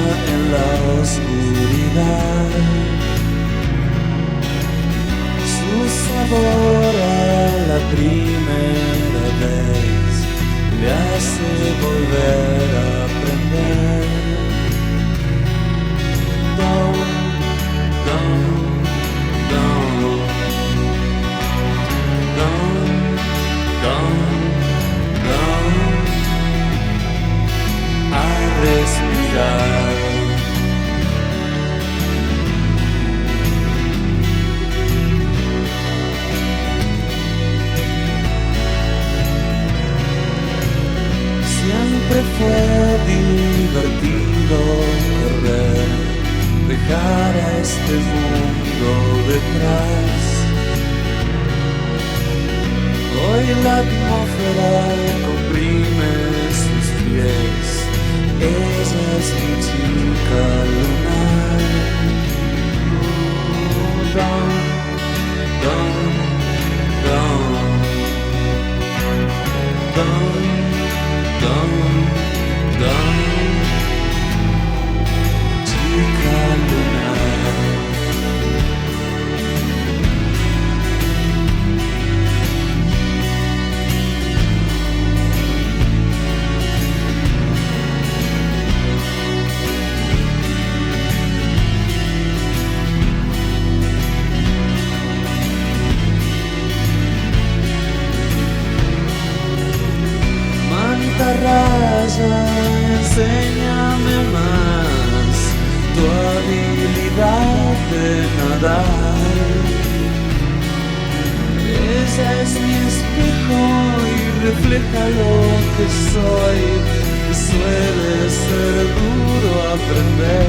en la oscuridad. Su sabor a la primera vez le hace volver a aprender. A respirar. Siempre fue divertido correr, dejar a este mundo detrás. Hoy la atmósfera comprime sus pies. Ella es mi chica lunar. Don, don, don, don, don, don, chica lunar. Raya, enséñame más tu habilidad de nadar. Ella es mi espejo y refleja lo que soy. Suele ser duro aprender.